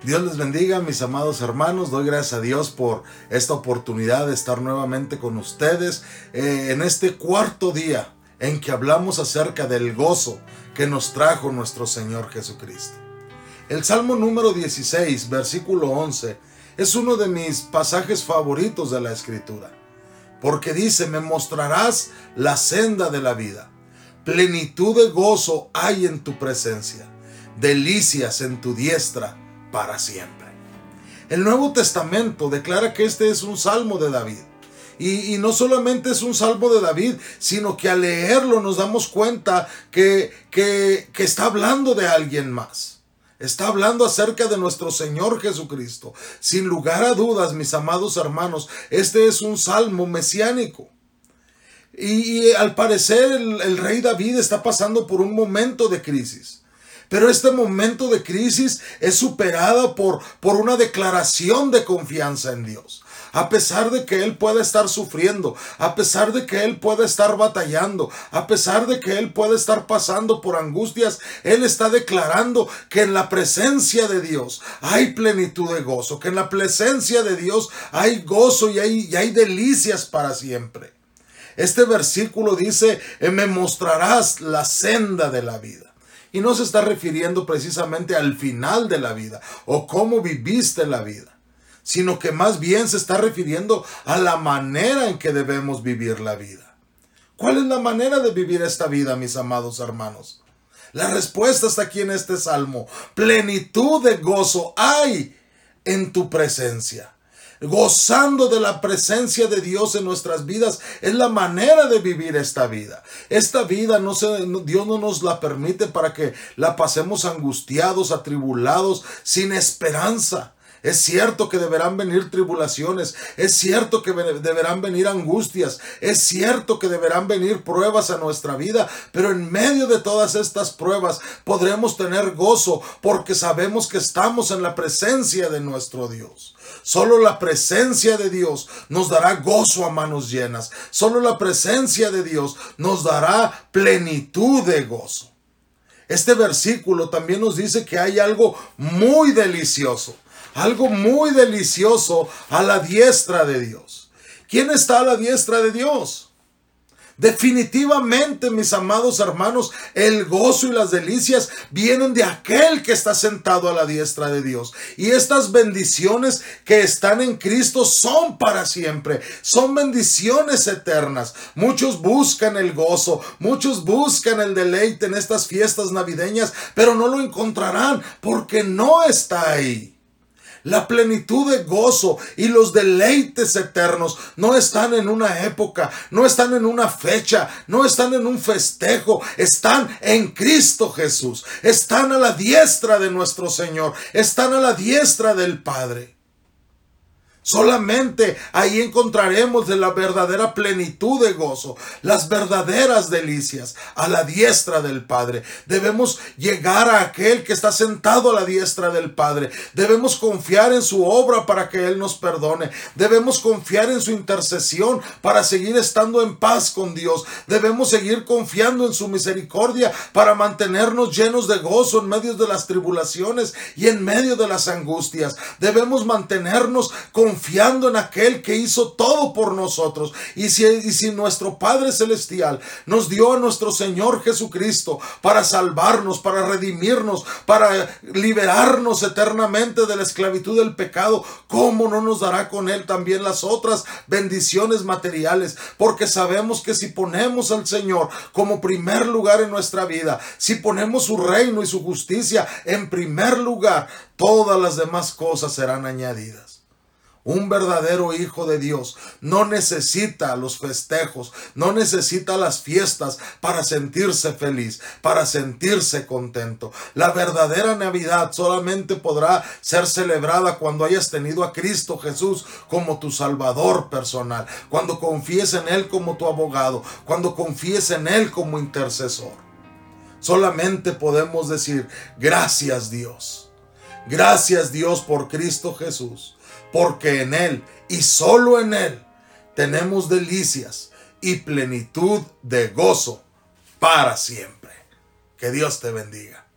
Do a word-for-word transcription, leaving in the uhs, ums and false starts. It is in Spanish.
Dios les bendiga, mis amados hermanos. Doy gracias a Dios por esta oportunidad de estar nuevamente con ustedes eh, en este cuarto día en que hablamos acerca del gozo que nos trajo nuestro Señor Jesucristo. El Salmo número dieciséis, versículo once, es uno de mis pasajes favoritos de la Escritura, porque dice: me mostrarás la senda de la vida, plenitud de gozo hay en tu presencia, delicias en tu diestra para siempre. El Nuevo Testamento declara que este es un salmo de David. Y, y no solamente es un salmo de David, sino que al leerlo nos damos cuenta que, que, que está hablando de alguien más. Está hablando acerca de nuestro Señor Jesucristo. Sin lugar a dudas, mis amados hermanos, este es un salmo mesiánico. Y, y al parecer el, el rey David está pasando por un momento de crisis. Pero este momento de crisis es superada por, por una declaración de confianza en Dios. A pesar de que él pueda estar sufriendo, a pesar de que él pueda estar batallando, a pesar de que él pueda estar pasando por angustias, él está declarando que en la presencia de Dios hay plenitud de gozo, que en la presencia de Dios hay gozo y hay, y hay delicias para siempre. Este versículo dice: me mostrarás la senda de la vida. Y no se está refiriendo precisamente al final de la vida o cómo viviste la vida, sino que más bien se está refiriendo a la manera en que debemos vivir la vida. ¿Cuál es la manera de vivir esta vida, mis amados hermanos? La respuesta está aquí en este salmo. Plenitud de gozo hay en tu presencia. Gozando de la presencia de Dios en nuestras vidas es la manera de vivir esta vida. Esta vida no se, Dios no nos la permite para que la pasemos angustiados, atribulados, sin esperanza. Es cierto que deberán venir tribulaciones, es cierto que deberán venir angustias, es cierto que deberán venir pruebas a nuestra vida, pero en medio de todas estas pruebas podremos tener gozo porque sabemos que estamos en la presencia de nuestro Dios. Solo la presencia de Dios nos dará gozo a manos llenas. Solo la presencia de Dios nos dará plenitud de gozo. Este versículo también nos dice que hay algo muy delicioso. Algo muy delicioso a la diestra de Dios. ¿Quién está a la diestra de Dios? Definitivamente, mis amados hermanos, el gozo y las delicias vienen de aquel que está sentado a la diestra de Dios. Y estas bendiciones que están en Cristo son para siempre. Son bendiciones eternas. Muchos buscan el gozo, muchos buscan el deleite en estas fiestas navideñas, pero no lo encontrarán porque no está ahí. La plenitud de gozo y los deleites eternos no están en una época, no están en una fecha, no están en un festejo, están en Cristo Jesús, están a la diestra de nuestro Señor, están a la diestra del Padre. Solamente ahí encontraremos de la verdadera plenitud de gozo, las verdaderas delicias a la diestra del Padre. Debemos llegar a aquel que está sentado a la diestra del Padre. Debemos confiar en su obra para que Él nos perdone. Debemos confiar en su intercesión para seguir estando en paz con Dios. Debemos seguir confiando en su misericordia para mantenernos llenos de gozo en medio de las tribulaciones y en medio de las angustias. Debemos mantenernos confiando Confiando en aquel que hizo todo por nosotros. Y si, y si nuestro Padre Celestial nos dio a nuestro Señor Jesucristo para salvarnos, para redimirnos, para liberarnos eternamente de la esclavitud del pecado, ¿cómo no nos dará con Él también las otras bendiciones materiales? Porque sabemos que si ponemos al Señor como primer lugar en nuestra vida, si ponemos su reino y su justicia en primer lugar, todas las demás cosas serán añadidas. Un verdadero hijo de Dios no necesita los festejos, no necesita las fiestas para sentirse feliz, para sentirse contento. La verdadera Navidad solamente podrá ser celebrada cuando hayas tenido a Cristo Jesús como tu Salvador personal, cuando confíes en Él como tu abogado, cuando confíes en Él como intercesor. Solamente podemos decir: gracias Dios, gracias Dios por Cristo Jesús. Porque en Él y solo en Él tenemos delicias y plenitud de gozo para siempre. Que Dios te bendiga.